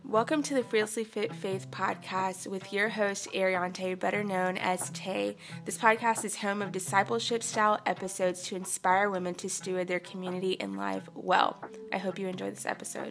Welcome to the Fearlessly Fit Faith podcast with your host, Ariante, better known as Tay. This podcast is home of discipleship-style episodes to inspire women to steward their community and life well. I hope you enjoy this episode.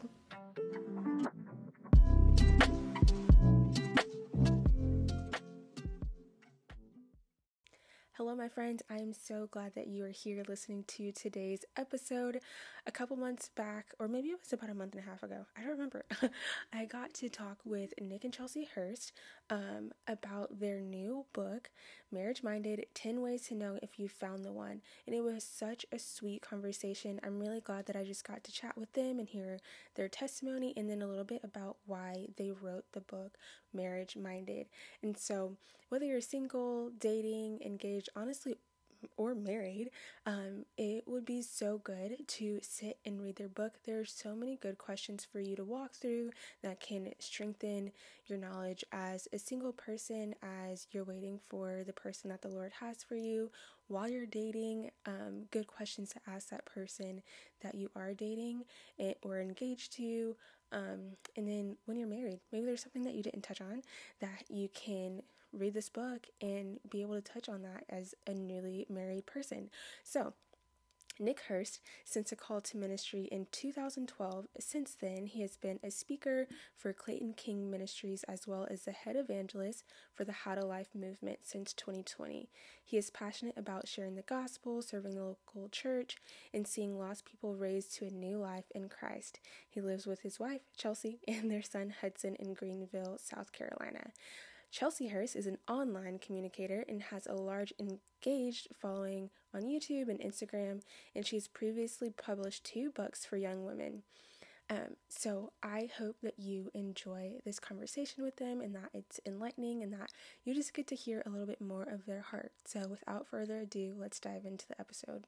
Hello, my friends. I am so glad that you are here listening to today's episode. A couple months back, or maybe it was about a month and a half ago, I don't remember, I got to talk with Nick and Chelsea Hurst about their new book, Marriage Minded, 10 Ways to Know If You Found the One. And it was such a sweet conversation. I'm really glad that I just got to chat with them and hear their testimony and then a little bit about why they wrote the book, Marriage Minded. And so whether you're single, dating, engaged, honestly, or married, it would be so good to sit and read their book. There are so many good questions for you to walk through that can strengthen your knowledge as a single person, as you're waiting for the person that the Lord has for you. While you're dating, good questions to ask that person that you are dating or engaged to. And then when you're married, maybe there's something that you didn't touch on that you can read this book and be able to touch on that as a newly married person. So, Nick Hurst sent a call to ministry in 2012. Since then, he has been a speaker for Clayton King Ministries as well as the head evangelist for the How to Life movement since 2020. He is passionate about sharing the gospel, serving the local church, and seeing lost people raised to a new life in Christ. He lives with his wife, Chelsea, and their son, Hudson, in Greenville, South Carolina. Chelsea Hurst is an online communicator and has a large engaged following on YouTube and Instagram, and she's previously published 2 books for young women. So I hope that you enjoy this conversation with them and that it's enlightening and that you just get to hear a little bit more of their heart. So without further ado, let's dive into the episode.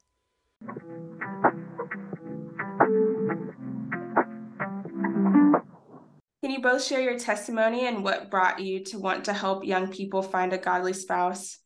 Can you both share your testimony and what brought you to want to help young people find a godly spouse?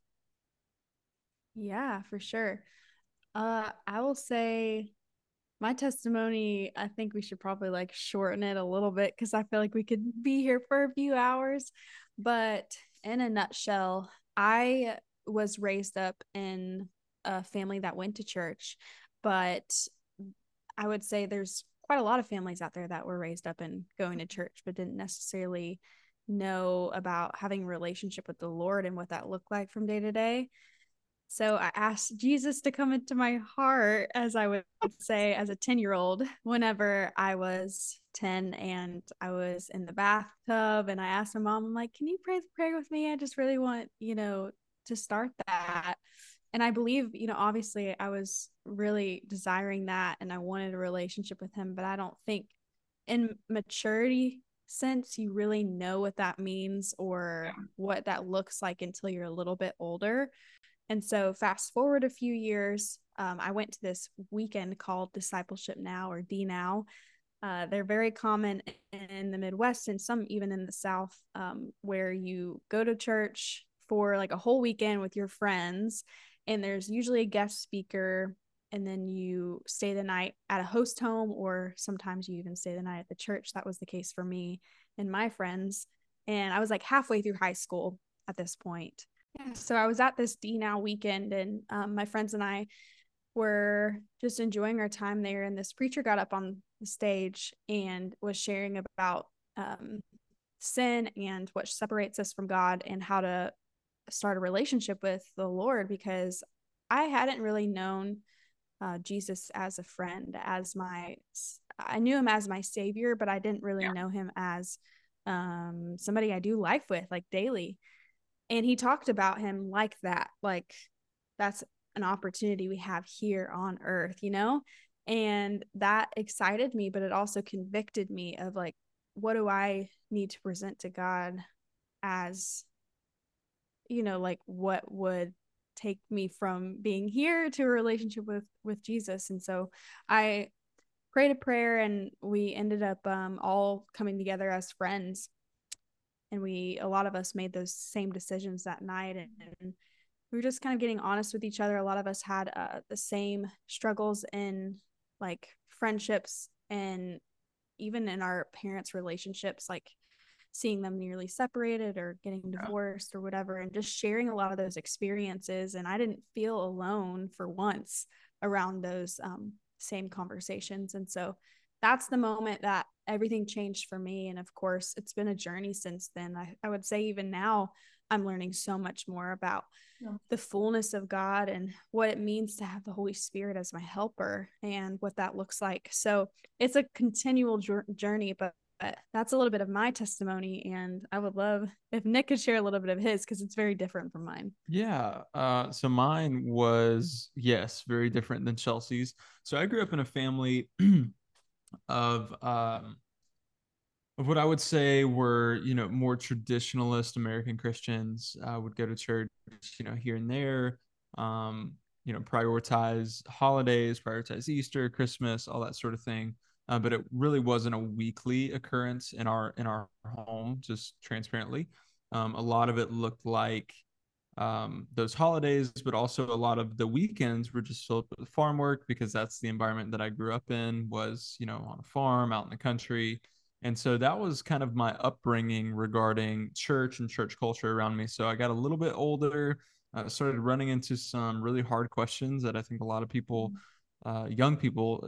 Yeah, for sure. I will say my testimony, I think we should probably shorten it a little bit because I feel like we could be here for a few hours. But in a nutshell, I was raised up in a family that went to church, but I would say there's quite a lot of families out there that were raised up in going to church, but didn't necessarily know about having a relationship with the Lord and what that looked like from day to day. So I asked Jesus to come into my heart, as I would say, as a 10-year-old, whenever I was 10 and I was in the bathtub. And I asked my mom, I'm like, can you pray the prayer with me? I just really want, to start that. And I believe, obviously I was really desiring that and I wanted a relationship with him, but I don't think in maturity sense you really know what that means or what that looks like until you're a little bit older. And so, fast forward a few years, I went to this weekend called Discipleship Now or D Now. They're very common in the Midwest and some even in the South, where you go to church for like a whole weekend with your friends, and there's usually a guest speaker, and then you stay the night at a host home, or sometimes you even stay the night at the church. That was the case for me and my friends. And I was like halfway through high school at this point. Yeah, so I was at this D Now weekend, and my friends and I were just enjoying our time there. And this preacher got up on the stage and was sharing about sin and what separates us from God and how to start a relationship with the Lord, because I hadn't really known Jesus as a friend, I knew him as my savior, but I didn't really know him as somebody I do life with like daily. And he talked about him like that, like that's an opportunity we have here on earth. And that excited me, but it also convicted me of like, what do I need to present to God as, like what would take me from being here to a relationship with Jesus. And so I prayed a prayer, and we ended up all coming together as friends, and a lot of us made those same decisions that night, and we were just kind of getting honest with each other. A lot of us had the same struggles in like friendships and even in our parents' relationships, like seeing them nearly separated or getting divorced or whatever, and just sharing a lot of those experiences. And I didn't feel alone for once around those same conversations. And so that's the moment that everything changed for me. And of course, it's been a journey since then. I would say even now, I'm learning so much more about the fullness of God and what it means to have the Holy Spirit as my helper and what that looks like. So it's a continual journey, but that's a little bit of my testimony. And I would love if Nick could share a little bit of his because it's very different from mine. Yeah. So mine was, yes, very different than Chelsea's. So I grew up in a family of of what I would say were, more traditionalist American Christians. Would go to church, here and there. Um, prioritize holidays, prioritize Easter, Christmas, all that sort of thing. But it really wasn't a weekly occurrence in our home, just transparently. A lot of it looked like those holidays, but also a lot of the weekends were just filled with farm work because that's the environment that I grew up in, was, on a farm out in the country. And so that was kind of my upbringing regarding church and church culture around me. So I got a little bit older, started running into some really hard questions that I think a lot of people, young people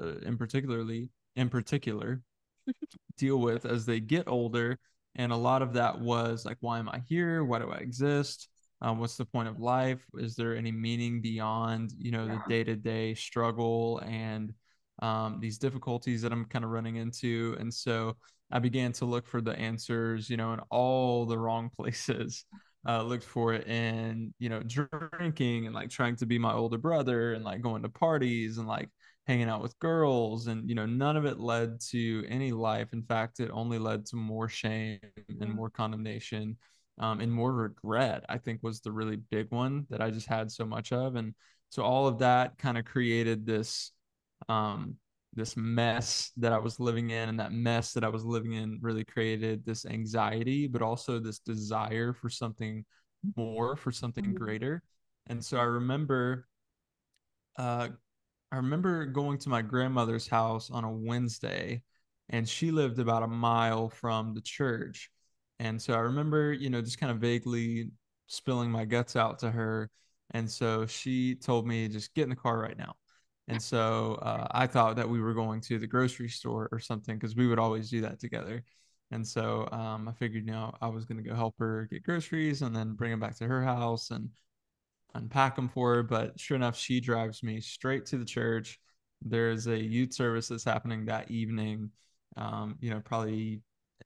in particular, deal with as they get older. And a lot of that was like, why am I here? Why do I exist? What's the point of life? Is there any meaning beyond, the day-to-day struggle and these difficulties that I'm kind of running into? And so I began to look for the answers, in all the wrong places. Looked for it in, drinking and like trying to be my older brother and like going to parties and like hanging out with girls. And none of it led to any life. In fact, it only led to more shame and more condemnation, and more regret, I think, was the really big one that I just had so much of. And so all of that kind of created um this mess that I was living in, and that mess that I was living in really created this anxiety, but also this desire for something more, for something greater. And so uh I remember going to my grandmother's house on a Wednesday, and she lived about a mile from the church. And so I remember, just kind of vaguely spilling my guts out to her. And so she told me, just get in the car right now. And so I thought that we were going to the grocery store or something because we would always do that together. And so I figured, I was going to go help her get groceries and then bring them back to her house and unpack them for her. But sure enough, she drives me straight to the church. There's a youth service that's happening that evening. Probably,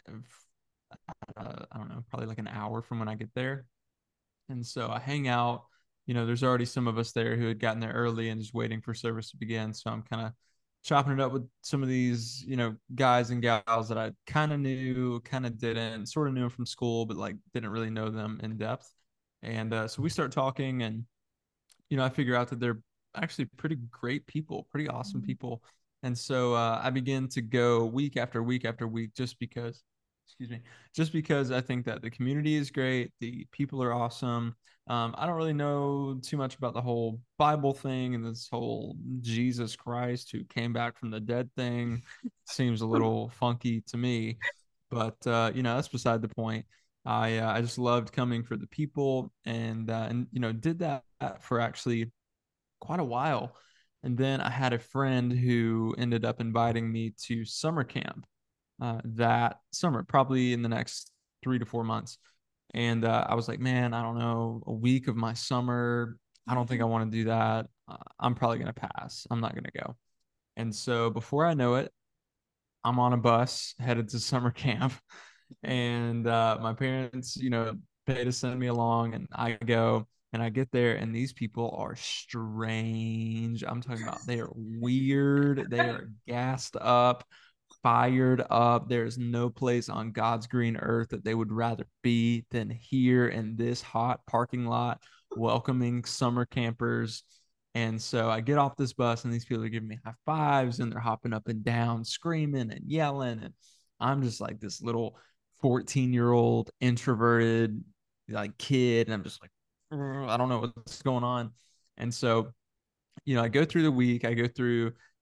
I don't know, probably like an hour from when I get there. And so I hang out. There's already some of us there who had gotten there early and just waiting for service to begin. So I'm kind of chopping it up with some of these, guys and gals that I kind of knew, kind of didn't, sort of knew them from school, but like didn't really know them in depth. And so we start talking, and I figure out that they're actually pretty great people, pretty awesome people. And so I begin to go week after week after week just because, excuse me, just because I think that the community is great, the people are awesome. I don't really know too much about the whole Bible thing and this whole Jesus Christ who came back from the dead thing. Seems a little funky to me, but that's beside the point. I just loved coming for the people, and did that for actually quite a while. And then I had a friend who ended up inviting me to summer camp that summer, probably in the next 3 to 4 months. And I was like, man, I don't know, a week of my summer, I don't think I want to do that. I'm probably going to pass. I'm not going to go. And so before I know it, I'm on a bus headed to summer camp, and my parents, pay to send me along, and I go, and I get there, and these people are strange. I'm talking about they are weird. They are gassed up, fired up. There is no place on God's green earth that they would rather be than here in this hot parking lot, welcoming summer campers. And so I get off this bus, and these people are giving me high fives, and they're hopping up and down, screaming and yelling. And I'm just like this little 14-year-old introverted like kid. And I'm just like, I don't know what's going on. And so, I go through the week, I go through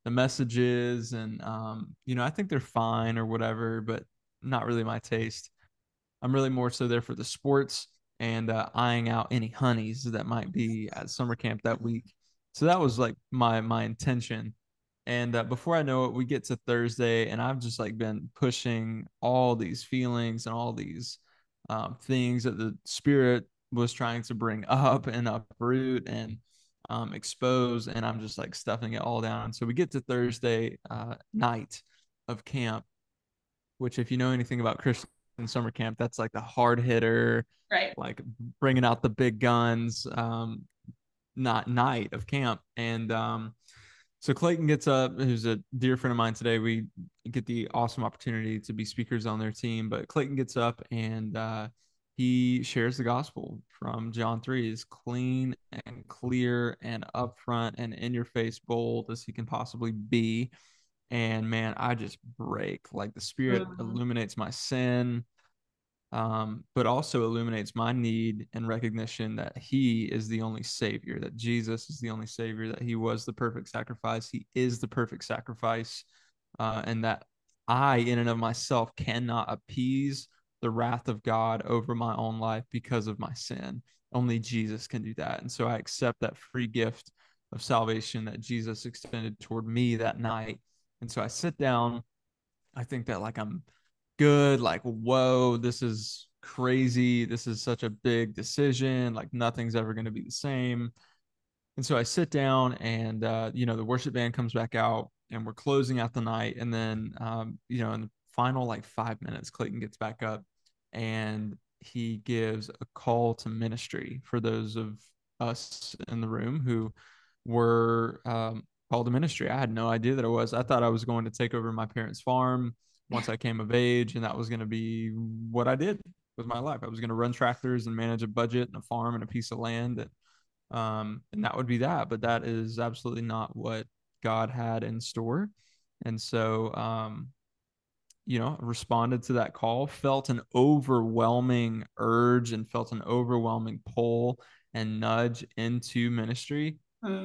the messages, and I think they're fine or whatever, but not really my taste. I'm really more so there for the sports and eyeing out any honeys that might be at summer camp that week. So that was like my intention. And before I know it, we get to Thursday, and I've just like been pushing all these feelings and all these things that the Spirit was trying to bring up and uproot and expose, and I'm just like stuffing it all down. So we get to Thursday night of camp, which, if you know anything about Christian summer camp, that's like the hard hitter, Right. like bringing out the big guns, not night of camp. And so Clayton gets up, who's a dear friend of mine today. We get the awesome opportunity to be speakers on their team, but Clayton gets up and he shares the gospel from John 3, as clean and clear and upfront and in your face bold as he can possibly be. And man, I just break. Like, the Spirit illuminates my sin, but also illuminates my need and recognition that he is the only Savior, that Jesus is the only Savior, that he was the perfect sacrifice. He is the perfect sacrifice, and that I, in and of myself, cannot appease the wrath of God over my own life because of my sin. Only Jesus can do that. And so I accept that free gift of salvation that Jesus extended toward me that night. And so I sit down. I think that like I'm good, like, whoa, this is crazy. This is such a big decision. Like, nothing's ever going to be the same. And so I sit down, and the worship band comes back out, and we're closing out the night. And then in the final like 5 minutes, Clayton gets back up and he gives a call to ministry for those of us in the room who were called to ministry. I had no idea that it was. I thought I was going to take over my parents' farm once I came of age, and that was going to be what I did with my life. I was going to run tractors and manage a budget and a farm and a piece of land, and that would be that. But that is absolutely not what God had in store. And so responded to that call, felt an overwhelming urge and felt an overwhelming pull and nudge into ministry.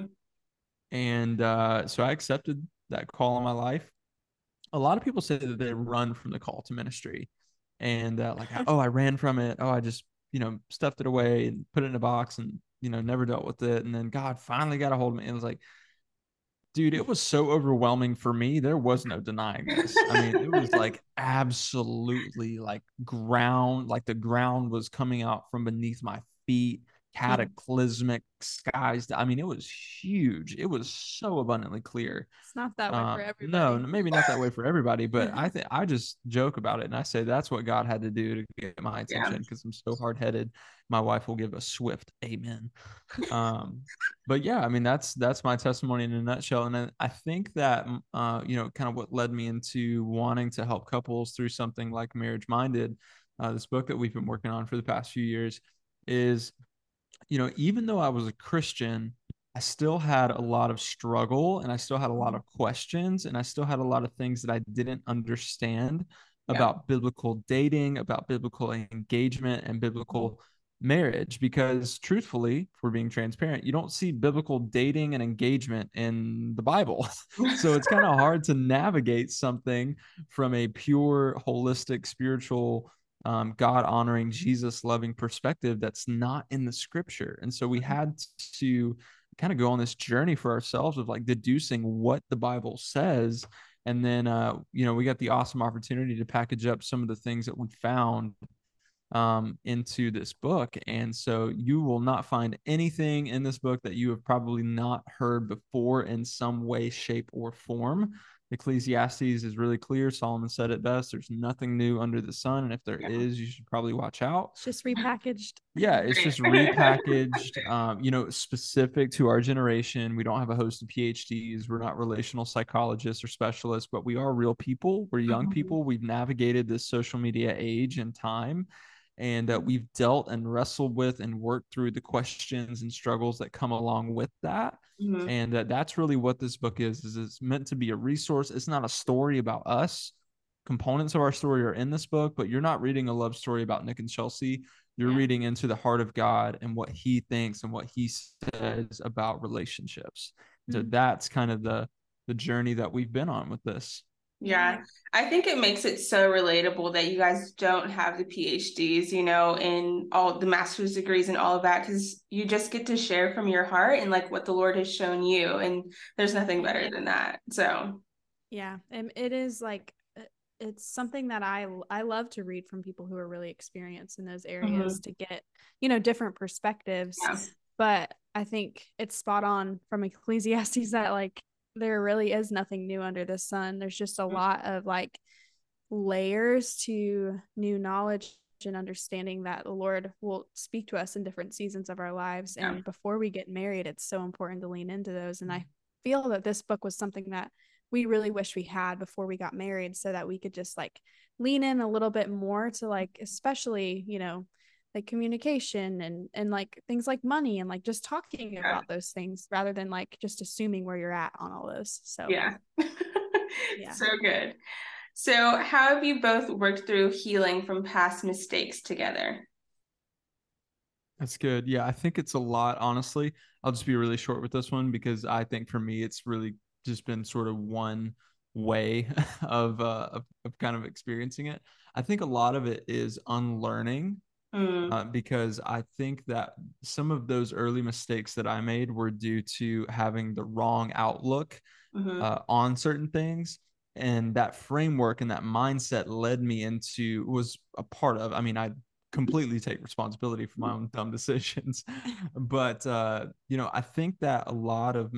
And so I accepted that call in my life. A lot of people say that they run from the call to ministry, and I ran from it. Oh, I just, stuffed it away and put it in a box and, never dealt with it. And then God finally got a hold of me and was like, dude, it was so overwhelming for me. There was no denying this. I mean, it was like absolutely like the ground was coming out from beneath my feet, cataclysmic skies. I mean, it was huge. It was so abundantly clear. It's not that way for everybody. No, maybe not that way for everybody, but I just joke about it and I say that's what God had to do to get my attention because I'm so hard-headed. My wife will give a swift amen. But yeah, I mean, that's my testimony in a nutshell. And I think that kind of what led me into wanting to help couples through something like Marriage Minded, this book that we've been working on for the past few years, is even though I was a Christian, I still had a lot of struggle and I still had a lot of questions and I still had a lot of things that I didn't understand about biblical dating, about biblical engagement and biblical marriage. Because truthfully, if we're being transparent, you don't see biblical dating and engagement in the Bible. So it's kind of hard to navigate something from a pure, holistic, spiritual, God honoring, Jesus loving perspective that's not in the scripture. And so we had to kind of go on this journey for ourselves of like deducing what the Bible says. And then, we got the awesome opportunity to package up some of the things that we found into this book. And so you will not find anything in this book that you have probably not heard before in some way, shape, or form. Ecclesiastes is really clear. Solomon said it best. There's nothing new under the sun. And if there is, you should probably watch out. It's just repackaged. Yeah, it's just repackaged, specific to our generation. We don't have a host of PhDs. We're not relational psychologists or specialists, but we are real people. We're young people. We've navigated this social media age and time. And we've dealt and wrestled with and worked through the questions and struggles that come along with that. And that's really what this book is it's meant to be a resource. It's not a story about us. Components of our story are in this book, but you're not reading a love story about Nick and Chelsea. You're reading into the heart of God and what he thinks and what he says about relationships. So that's kind of the the journey that we've been on with this. Yeah, I think it makes it so relatable that you guys don't have the PhDs, and all the master's degrees and all of that, because you just get to share from your heart and like what the Lord has shown you, and there's nothing better than that. So, yeah, and it is like it's something that I love to read from people who are really experienced in those areas to get, different perspectives. yeah, But I think it's spot on from Ecclesiastes that like there really is nothing new under the sun. There's just a lot of like layers to new knowledge and understanding that the Lord will speak to us in different seasons of our lives. yeah. And before we get married, it's so important to lean into those. And I feel that this book was something that we really wish we had before we got married, so that we could just like lean in a little bit more to like, especially, like communication and like things like money and like just talking about those things rather than like just assuming where you're at on all those. So Yeah. yeah. So good. So, how have you both worked through healing from past mistakes together? That's good. Yeah, I think it's a lot, honestly. I'll just be really short with this one because I think for me it's really just been sort of one way of kind of experiencing it. I think a lot of it is unlearning, because I think that some of those early mistakes that I made were due to having the wrong outlook on certain things. And that framework and that mindset led me into, was a part of, I mean, I completely take responsibility for my own dumb decisions. But, I think that a lot of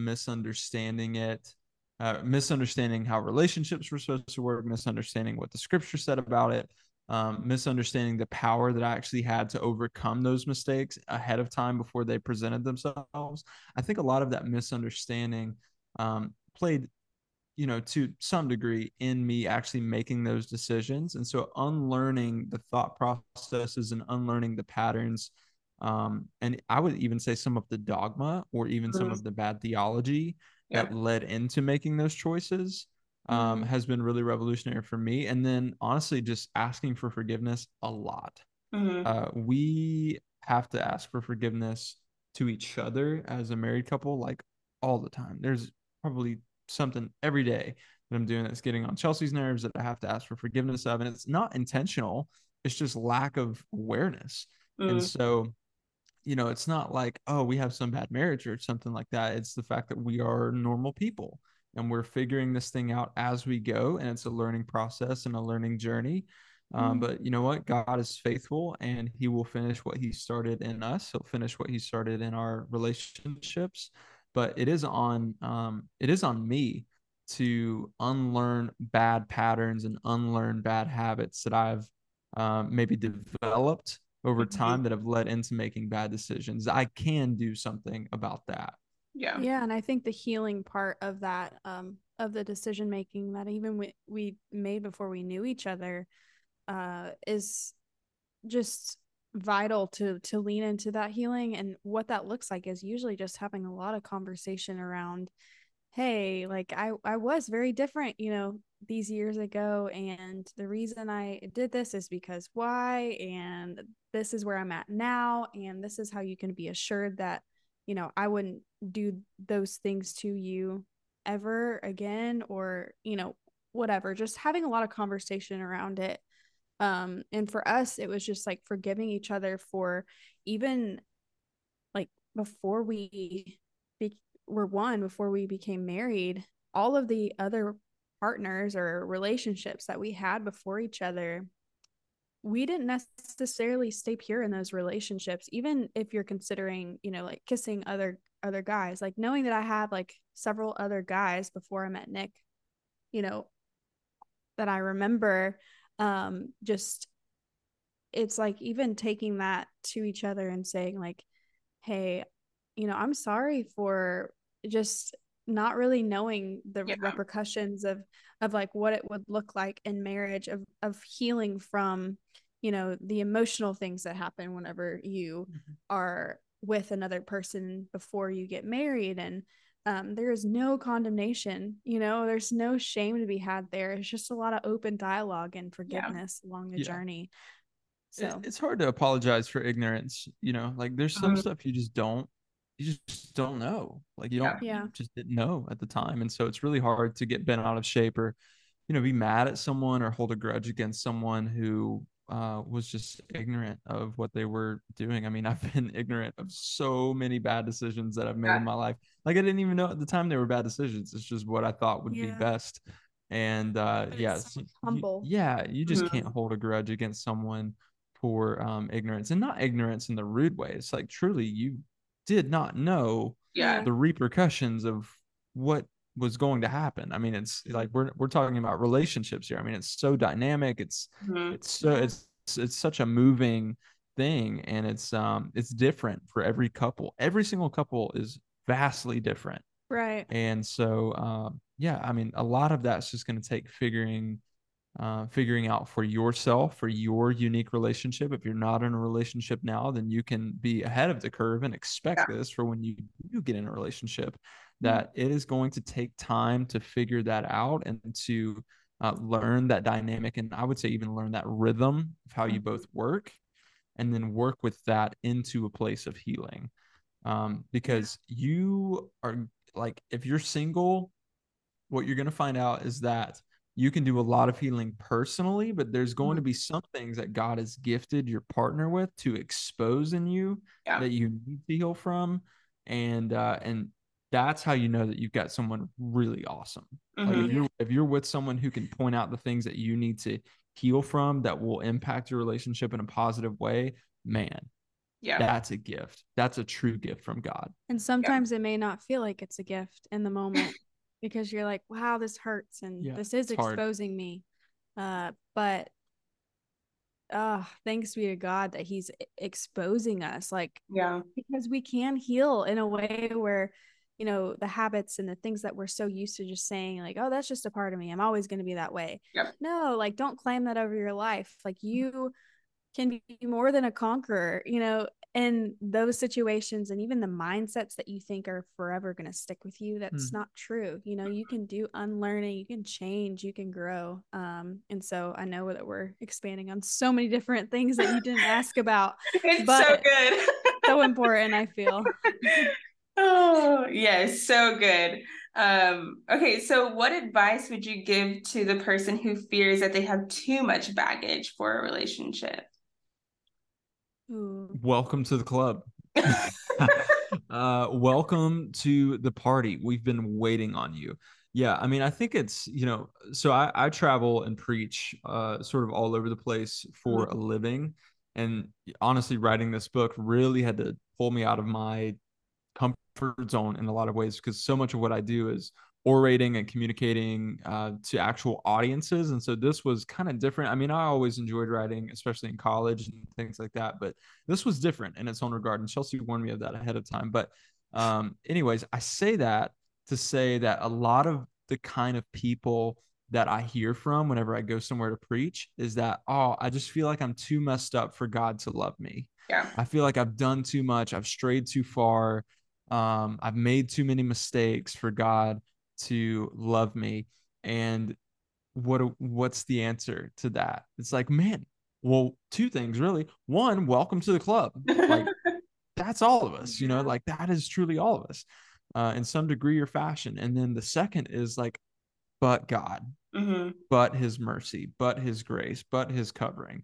misunderstanding how relationships were supposed to work, misunderstanding what the scripture said about it, misunderstanding the power that I actually had to overcome those mistakes ahead of time before they presented themselves. I think a lot of that misunderstanding played, to some degree in me actually making those decisions. And so unlearning the thought processes and unlearning the patterns, and I would even say some of the dogma or even some of the bad theology Yeah. that led into making those choices, has been really revolutionary for me. And then honestly, just asking for forgiveness a lot. We have to ask for forgiveness to each other as a married couple, like all the time. There's probably something every day that I'm doing that's getting on Chelsea's nerves that I have to ask for forgiveness of. And it's not intentional, it's just lack of awareness. And so, it's not like, oh, we have some bad marriage or something like that. It's the fact that we are normal people and we're figuring this thing out as we go. And it's a learning process and a learning journey. But you know what? God is faithful and he will finish what he started in us. He'll finish what he started in our relationships. But it is on me to unlearn bad patterns and unlearn bad habits that I've maybe developed over time that have led into making bad decisions. I can do something about that. Yeah. Yeah, and I think the healing part of that, of the decision making that even we made before we knew each other, is just vital to lean into that healing. And what that looks like is usually just having a lot of conversation around, hey, like I was very different, these years ago, and the reason I did this is because why, and this is where I'm at now, and this is how you can be assured that, I wouldn't do those things to you ever again, or, whatever. Just having a lot of conversation around it. And for us, it was just like forgiving each other for even like before we were one, before we became married, all of the other partners or relationships that we had before each other, we didn't necessarily stay pure in those relationships. Even if you're considering, like kissing other guys, like knowing that I had like several other guys before I met Nick, you know, that I remember, just it's like even taking that to each other and saying like, hey, I'm sorry for just not really knowing the Yeah. repercussions of like what it would look like in marriage, of healing from, the emotional things that happen whenever you are with another person before you get married. And there is no condemnation, there's no shame to be had there. It's just a lot of open dialogue and forgiveness along the journey. So It's hard to apologize for ignorance, like there's some stuff you just don't you just don't know. Like you Yeah. don't, you just didn't know at the time. And so it's really hard to get bent out of shape or, be mad at someone or hold a grudge against someone who was just ignorant of what they were doing. I mean, I've been ignorant of so many bad decisions that I've made in my life. Like I didn't even know at the time they were bad decisions. It's just what I thought would be best. And yes, humble. you just can't hold a grudge against someone for ignorance, and not ignorance in the rude way. It's like truly you did not know the repercussions of what was going to happen. I mean, it's like we're talking about relationships here. I mean, it's so dynamic. It's it's such a moving thing, and it's different for every couple. Every single couple is vastly different. Right. And so I mean, a lot of that's just going to take figuring out for yourself, for your unique relationship. If you're not in a relationship now, then you can be ahead of the curve and expect this for when you do get in a relationship, that it is going to take time to figure that out and to learn that dynamic. And I would say even learn that rhythm of how you both work, and then work with that into a place of healing. Because you are like, if you're single, what you're going to find out is that you can do a lot of healing personally, but there's going to be some things that God has gifted your partner with to expose in you that you need to heal from. And that's how you know that you've got someone really awesome. Like if you're with someone who can point out the things that you need to heal from that will impact your relationship in a positive way, man, that's a gift. That's a true gift from God. And sometimes it may not feel like it's a gift in the moment because you're like, wow, this hurts and this is exposing me. But thanks be to God that he's exposing us, like, because we can heal in a way where, the habits and the things that we're so used to just saying like, oh, that's just a part of me, I'm always going to be that way. No, like, don't claim that over your life. Like, you can be more than a conqueror, in those situations, and even the mindsets that you think are forever going to stick with you. That's not true. You can do unlearning, you can change, you can grow. And so I know that we're expanding on so many different things that you didn't ask about. It's so good. So important, I feel. Oh, yes, so good. Okay, so what advice would you give to the person who fears that they have too much baggage for a relationship? Ooh. Welcome to the club. Welcome to the party. We've been waiting on you. Yeah, I mean, I think it's, so I travel and preach sort of all over the place for a living. And honestly, writing this book really had to pull me out of my comfort zone in a lot of ways, because so much of what I do is orating and communicating to actual audiences. And so this was kind of different. I mean, I always enjoyed writing, especially in college and things like that, but this was different in its own regard. And Chelsea warned me of that ahead of time. But anyways, I say that to say that a lot of the kind of people that I hear from whenever I go somewhere to preach is that, oh, I just feel like I'm too messed up for God to love me. I feel like I've done too much. I've strayed too far. I've made too many mistakes for God to love me. And what's the answer to that? It's like, man, well, two things really. One, welcome to the club. Like, that's all of us, like that is truly all of us in some degree or fashion. And then the second is like, but God, but his mercy, but his grace, but his covering,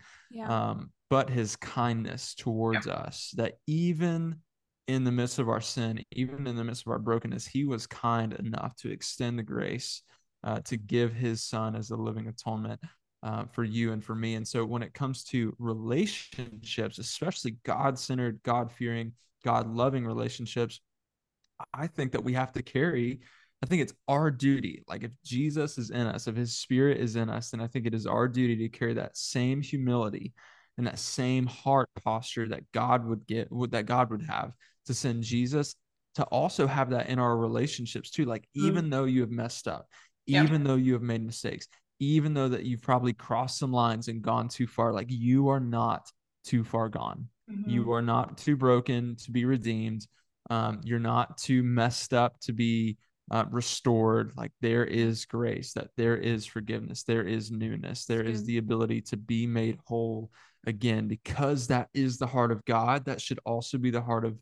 but his kindness towards us, that even in the midst of our sin, even in the midst of our brokenness, he was kind enough to extend the grace to give his son as a living atonement for you and for me. And so when it comes to relationships, especially God-centered, God-fearing, God-loving relationships, I think that we have to carry, I think it's our duty. Like if Jesus is in us, if his spirit is in us, then I think it is our duty to carry that same humility and that same heart posture that God would that God would have to send Jesus, to also have that in our relationships too. Like, even though you have messed up, even though you have made mistakes, even though that you've probably crossed some lines and gone too far, like you are not too far gone. You are not too broken to be redeemed. You're not too messed up to be restored. Like, there is grace, that there is forgiveness, there is newness, there is the ability to be made whole again, because that is the heart of God. That should also be the heart of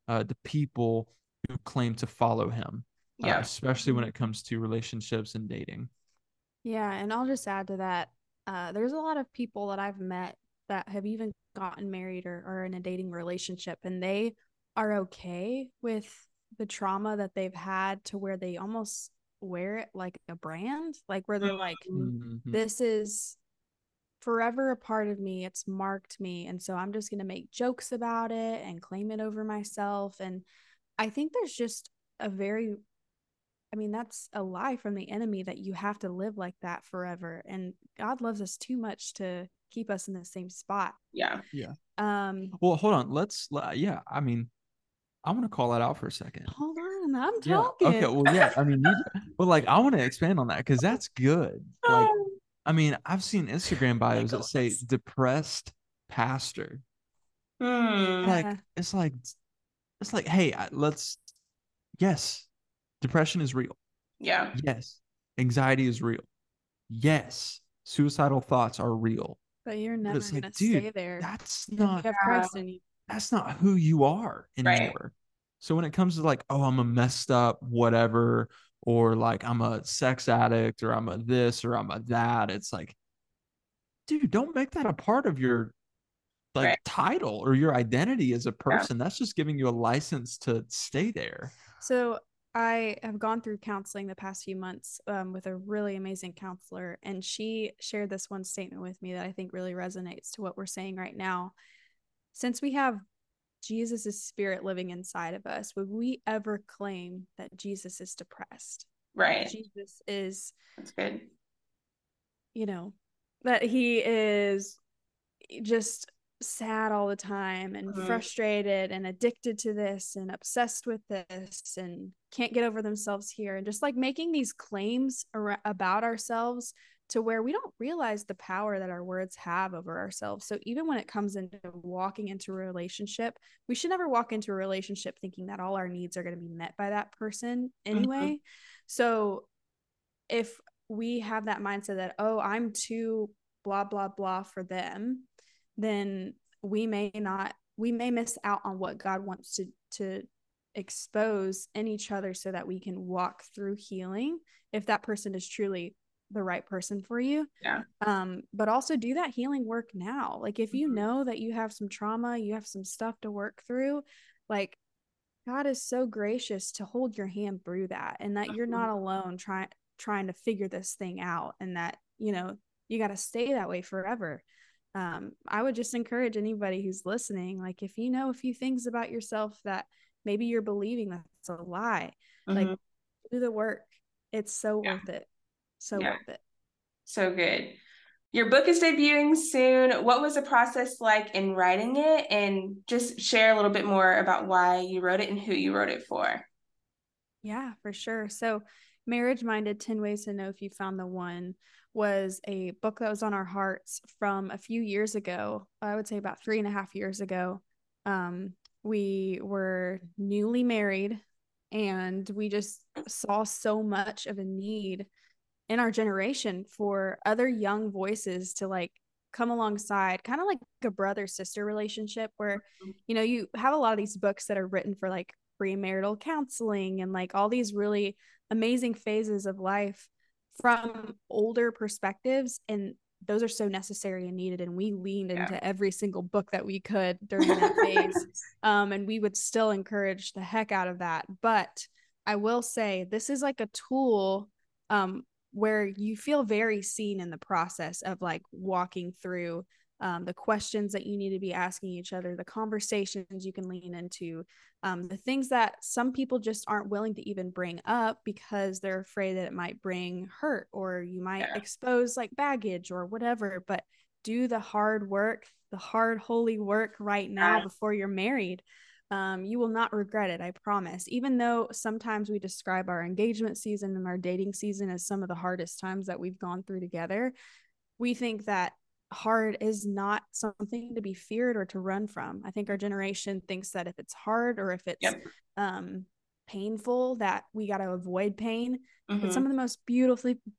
the people who claim to follow him, Yeah. especially when it comes to relationships and dating. Yeah, and I'll just add to that. There's a lot of people that I've met that have even gotten married or in a dating relationship, and they are okay with the trauma that they've had to where they almost wear it like a brand, like where they're like, Mm-hmm. this is forever a part of me. It's marked me. And so I'm just going to make jokes about it and claim it over myself. And I think there's just a very, I mean, that's a lie from the enemy that you have to live like that forever. And God loves us too much to keep us in the same spot. Yeah. Yeah. Um, Well, hold on. Yeah. I mean, I want to call that out for a second. hold on, I'm Yeah. talking. Okay. Well, yeah. I mean, but like, I want to expand on that because that's good. Like, I mean, I've seen Instagram bios that say depressed pastor. Like, Yeah. it's like, hey, yes, depression is real. Yeah. Yes, anxiety is real. Yes, suicidal thoughts are real. But you're But never it's going like, to dude, stay there that's if not you have Christ in you. that's not who you are Right. anymore. So when it comes to like, oh, I'm a messed up whatever, or like I'm a sex addict, or I'm a this, or I'm a that, it's like, dude, don't make that a part of your like Right. title or your identity as a Yeah. person. That's just giving you a license to stay there. So I have gone through counseling the past few months with a really amazing counselor, and she shared this one statement with me that I think really resonates to what we're saying right now. Since we have Jesus' spirit living inside of us, would we ever claim that Jesus is depressed? Right. Jesus is, That's good. you know, that he is just sad all the time and frustrated and addicted to this and obsessed with this and can't get over themselves here, and just like making these claims about ourselves to where we don't realize the power that our words have over ourselves. So even when it comes into walking into a relationship, we should never walk into a relationship thinking that all our needs are going to be met by that person anyway. So if we have that mindset that, oh, I'm too blah blah blah for them, then we may miss out on what God wants to expose in each other so that we can walk through healing if that person is truly the right person for you. Yeah. But also do that healing work now. Like if you know that you have some trauma, you have some stuff to work through, like God is so gracious to hold your hand through that, and that you're not alone trying to figure this thing out, and that, you know, you got to stay that way forever. I would just encourage anybody who's listening, like if you know a few things about yourself that maybe you're believing that's a lie, like do the work. It's so worth it. So worth it. So good. Your book is debuting soon. What was the process like in writing it? And just share a little bit more about why you wrote it and who you wrote it for. Yeah, for sure. So Marriage Minded, 10 Ways to Know If You Found the One was a book that was on our hearts from a few years ago. I would say about 3.5 years ago. We were newly married, and we just saw so much of a need in our generation for other young voices to like come alongside, kind of like a brother sister relationship where, you know, you have a lot of these books that are written for like premarital counseling and like all these really amazing phases of life from older perspectives, and those are so necessary and needed, and we leaned into every single book that we could during that phase. And we would still encourage the heck out of that. But I will say this is like a tool where you feel very seen in the process of like walking through the questions that you need to be asking each other, the conversations you can lean into, the things that some people just aren't willing to even bring up because they're afraid that it might bring hurt or you might expose like baggage or whatever. But do the hard work, the hard, holy work right now before you're married. You will not regret it, I promise. Even though sometimes we describe our engagement season and our dating season as some of the hardest times that we've gone through together, we think that hard is not something to be feared or to run from. I think our generation thinks that if it's hard or if it's painful, that we got to avoid pain. But some of the most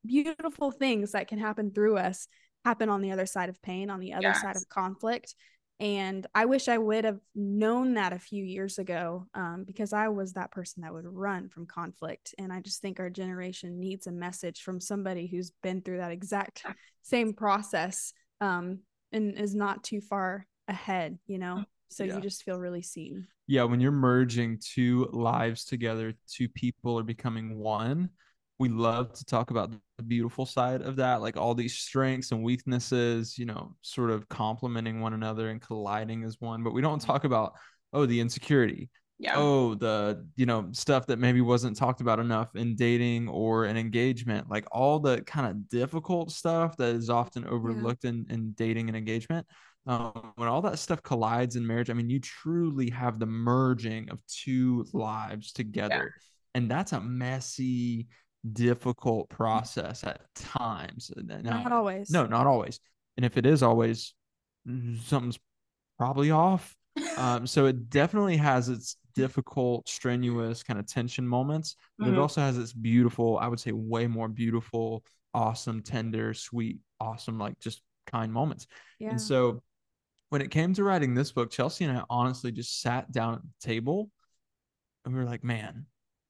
beautiful things that can happen through us happen on the other side of pain, on the other side of conflict. And I wish I would have known that a few years ago, because I was that person that would run from conflict. And I just think our generation needs a message from somebody who's been through that exact same process, and is not too far ahead, so you just feel really seen. Yeah, when you're merging two lives together, two people are becoming one. We love to talk about the beautiful side of that, like all these strengths and weaknesses, sort of complementing one another and colliding as one. But we don't talk about, the insecurity. Yeah. The, stuff that maybe wasn't talked about enough in dating or an engagement, like all the kind of difficult stuff that is often overlooked in dating and engagement. When all that stuff collides in marriage, I mean, you truly have the merging of two lives together. And that's a messy, difficult process at times. Now, not always. No, not always. And if it is always, something's probably off. So it definitely has its difficult, strenuous kind of tension moments, but it also has its beautiful, I would say way more beautiful, awesome, tender, sweet, awesome, like just kind moments. Yeah. And so when it came to writing this book, Chelsea and I honestly just sat down at the table and we were like, man,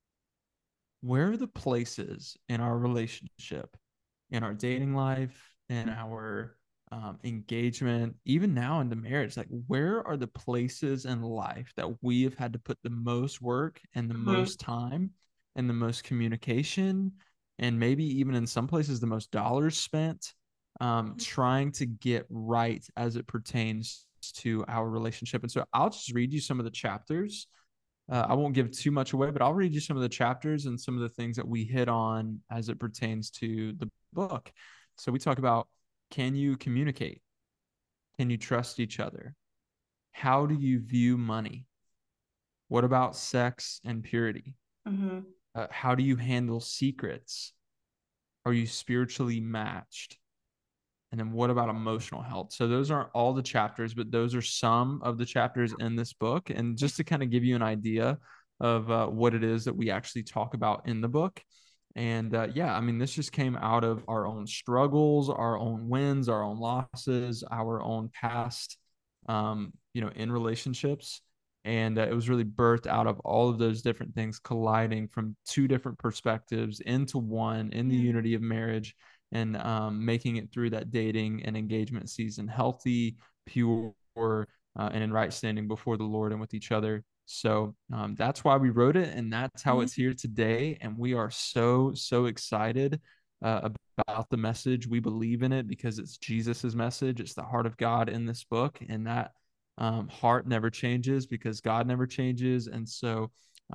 where are the places in our relationship, in our dating life, in our engagement, even now into marriage, like where are the places in life that we have had to put the most work and the most time and the most communication, and maybe even in some places the most dollars spent, trying to get right as it pertains to our relationship. And so I'll just read you some of the chapters. I won't give too much away, but I'll read you some of the chapters and some of the things that we hit on as it pertains to the book. So we talk about, can you communicate? Can you trust each other? How do you view money? What about sex and purity? How do you handle secrets? Are you spiritually matched? And then what about emotional health? So those aren't all the chapters, but those are some of the chapters in this book. And just to kind of give you an idea of what it is that we actually talk about in the book. And I mean, this just came out of our own struggles, our own wins, our own losses, our own past, in relationships. And it was really birthed out of all of those different things colliding from two different perspectives into one in the unity of marriage, and making it through that dating and engagement season healthy, pure, and in right standing before the Lord and with each other. So that's why we wrote it, and that's how it's here today. And we are so, so excited about the message. We believe in it because it's Jesus's message. It's the heart of God in this book, and that heart never changes because God never changes. And so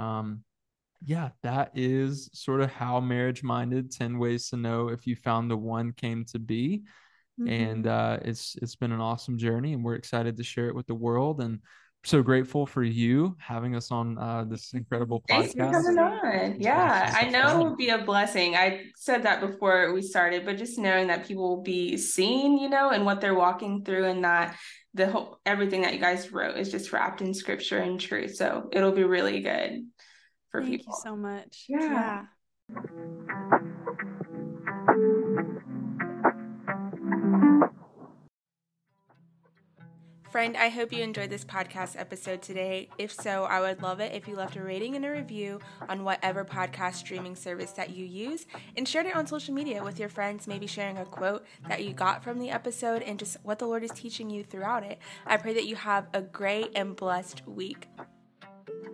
that is sort of how Marriage Minded 10 Ways to Know If You Found the One came to be. And it's been an awesome journey, and we're excited to share it with the world. And so grateful for you having us on this incredible podcast. Thanks for coming on. Yeah, I know it would be a blessing. I said that before we started, but just knowing that people will be seen, and what they're walking through, and that the whole everything that you guys wrote is just wrapped in scripture and truth. So it'll be really good for people. Thank you so much. Yeah. Friend, I hope you enjoyed this podcast episode today. If so, I would love it if you left a rating and a review on whatever podcast streaming service that you use, and shared it on social media with your friends, maybe sharing a quote that you got from the episode and just what the Lord is teaching you throughout it. I pray that you have a great and blessed week.